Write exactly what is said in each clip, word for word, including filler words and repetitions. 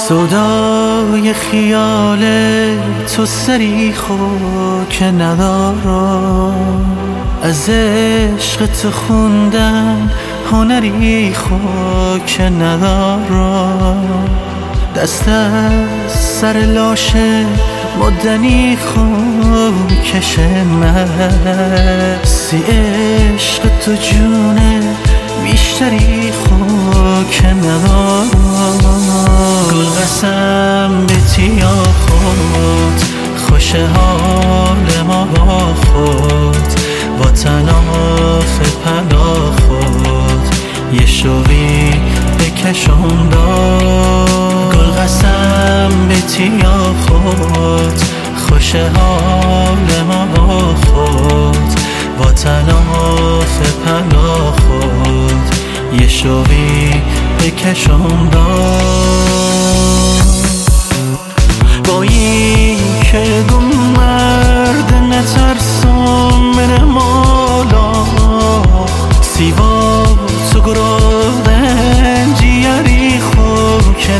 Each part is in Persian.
سودای خیال تو سری خو که ندارم، از عشق تو خوندن هنری خو که ندارم، دست از سر لاشه مدنی خوب کشه مستی عشق تو جونه بیشتری خوب که ندارم. گل قسم به تیا خود خوش حال ما با خود با تناف پدا خود یه شوی بکشم داد. گل قسم به تیا خود خوش حال ما با خود با تناف پدا خود یه شوی بکشم داد. با این که دو مرد نترسم من مالا سیوا تو گرادن جیاری خوب که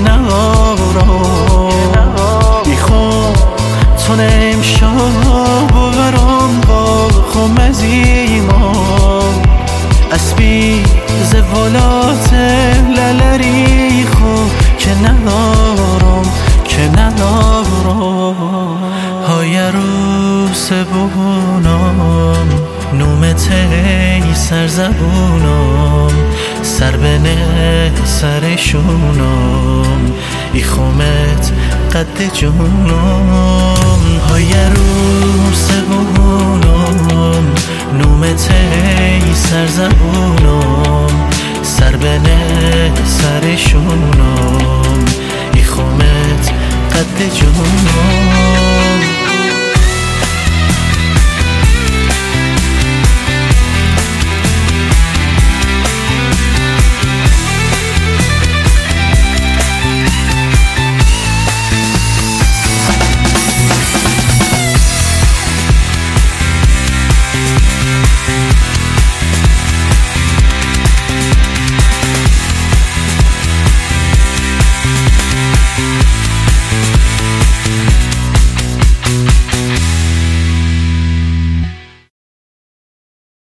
نارم بیخون تو نمشا بورم با خمزیما اسبی زوالات للری خوب که ندارم که ندارم. های روز بونم نومت ای سر زبونم سر بنه سرشونم ای خومت قد جونم. های روز بونم نومت ای سر زبونم سر بنه سرشونم